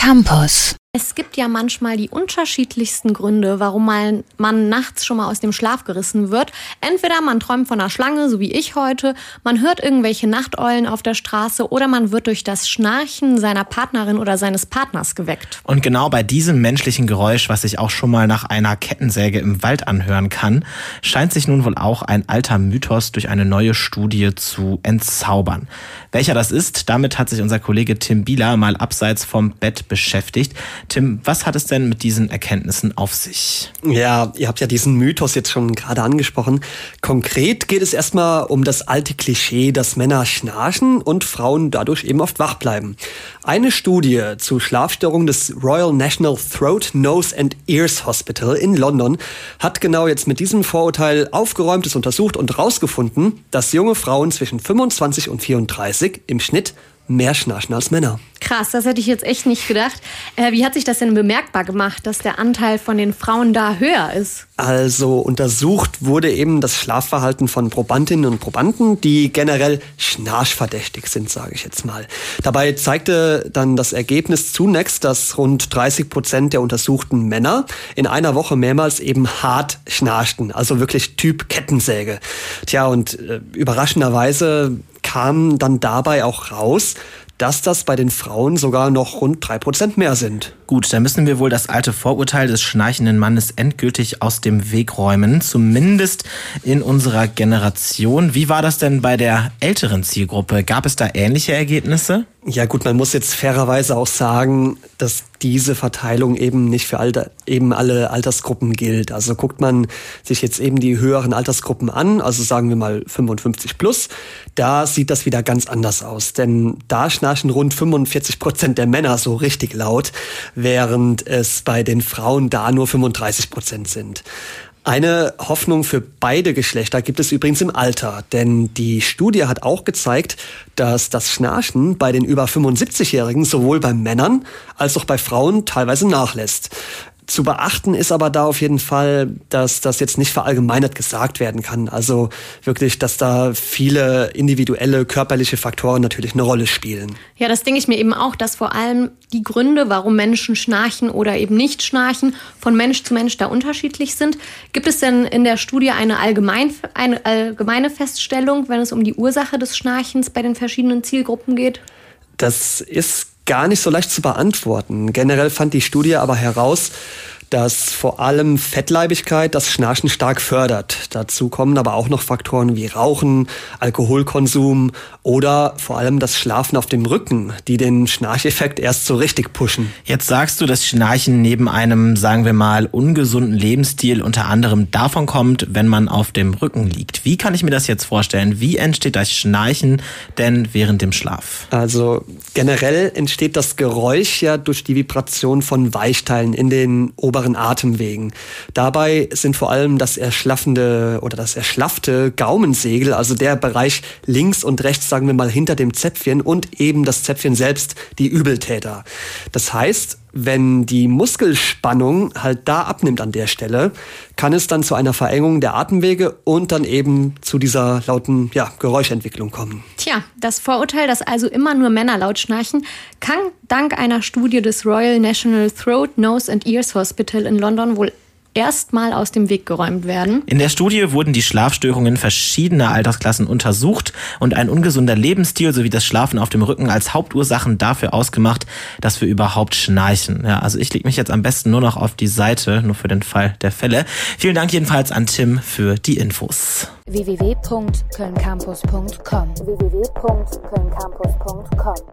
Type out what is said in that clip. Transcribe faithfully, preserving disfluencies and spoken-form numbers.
Campus. Es gibt ja manchmal die unterschiedlichsten Gründe, warum man, man nachts schon mal aus dem Schlaf gerissen wird. Entweder man träumt von einer Schlange, so wie ich heute, man hört irgendwelche Nachteulen auf der Straße oder man wird durch das Schnarchen seiner Partnerin oder seines Partners geweckt. Und genau bei diesem menschlichen Geräusch, was sich auch schon mal nach einer Kettensäge im Wald anhören kann, scheint sich nun wohl auch ein alter Mythos durch eine neue Studie zu entzaubern. Welcher das ist, damit hat sich unser Kollege Tim Bieler mal abseits vom Bett beschäftigt. Tim, was hat es denn mit diesen Erkenntnissen auf sich? Ja, ihr habt ja diesen Mythos jetzt schon gerade angesprochen. Konkret geht es erstmal um das alte Klischee, dass Männer schnarchen und Frauen dadurch eben oft wach bleiben. Eine Studie zu Schlafstörungen des Royal National Throat, Nose and Ears Hospital in London hat genau jetzt mit diesem Vorurteil aufgeräumt, es untersucht und rausgefunden, dass junge Frauen zwischen fünfundzwanzig und vierunddreißig im Schnitt mehr schnarchen als Männer. Krass, das hätte ich jetzt echt nicht gedacht. Äh, wie hat sich das denn bemerkbar gemacht, dass der Anteil von den Frauen da höher ist? Also untersucht wurde eben das Schlafverhalten von Probandinnen und Probanden, die generell schnarchverdächtig sind, sage ich jetzt mal. Dabei zeigte dann das Ergebnis zunächst, dass rund dreißig Prozent der untersuchten Männer in einer Woche mehrmals eben hart schnarchten, also wirklich Typ Kettensäge. Tja, und äh, überraschenderweise kam dann dabei auch raus, dass das bei den Frauen sogar noch rund drei Prozent mehr sind. Gut, dann müssen wir wohl das alte Vorurteil des schnarchenden Mannes endgültig aus dem Weg räumen, zumindest in unserer Generation. Wie war das denn bei der älteren Zielgruppe? Gab es da ähnliche Ergebnisse? Ja gut, man muss jetzt fairerweise auch sagen, dass diese Verteilung eben nicht für alle, eben alle Altersgruppen gilt. Also guckt man sich jetzt eben die höheren Altersgruppen an, also sagen wir mal fünfundfünfzig plus, da sieht das wieder ganz anders aus. Denn da schnarchen rund fünfundvierzig Prozent der Männer so richtig laut, während es bei den Frauen da nur fünfunddreißig Prozent sind. Eine Hoffnung für beide Geschlechter gibt es übrigens im Alter, denn die Studie hat auch gezeigt, dass das Schnarchen bei den über fünfundsiebzigjährigen sowohl bei Männern als auch bei Frauen teilweise nachlässt. Zu beachten ist aber da auf jeden Fall, dass das jetzt nicht verallgemeinert gesagt werden kann. Also wirklich, dass da viele individuelle körperliche Faktoren natürlich eine Rolle spielen. Ja, das denke ich mir eben auch, dass vor allem die Gründe, warum Menschen schnarchen oder eben nicht schnarchen, von Mensch zu Mensch da unterschiedlich sind. Gibt es denn in der Studie eine, allgemein, eine allgemeine Feststellung, wenn es um die Ursache des Schnarchens bei den verschiedenen Zielgruppen geht? Das ist gar nicht so leicht zu beantworten. Generell fand die Studie aber heraus, dass vor allem Fettleibigkeit das Schnarchen stark fördert. Dazu kommen aber auch noch Faktoren wie Rauchen, Alkoholkonsum oder vor allem das Schlafen auf dem Rücken, die den Schnarcheffekt erst so richtig pushen. Jetzt sagst du, dass Schnarchen neben einem, sagen wir mal, ungesunden Lebensstil unter anderem davon kommt, wenn man auf dem Rücken liegt. Wie kann ich mir das jetzt vorstellen? Wie entsteht das Schnarchen denn während dem Schlaf? Also generell entsteht das Geräusch ja durch die Vibration von Weichteilen in den oberen Atemwegen. Dabei sind vor allem das erschlaffende oder das erschlaffte Gaumensegel, also der Bereich links und rechts, sagen wir mal, hinter dem Zäpfchen und eben das Zäpfchen selbst, die Übeltäter. Das heißt, wenn die Muskelspannung halt da abnimmt an der Stelle, kann es dann zu einer Verengung der Atemwege und dann eben zu dieser lauten ja, Geräuschentwicklung kommen. Tja, das Vorurteil, dass also immer nur Männer laut schnarchen, kann dank einer Studie des Royal National Throat, Nose and Ears Hospital in London wohl erstmal aus dem Weg geräumt werden. In der Studie wurden die Schlafstörungen verschiedener Altersklassen untersucht und ein ungesunder Lebensstil sowie das Schlafen auf dem Rücken als Hauptursachen dafür ausgemacht, dass wir überhaupt schnarchen. Ja, also ich lege mich jetzt am besten nur noch auf die Seite, nur für den Fall der Fälle. Vielen Dank jedenfalls an Tim für die Infos. w w w punkt köln campus punkt com w w w punkt köln campus punkt com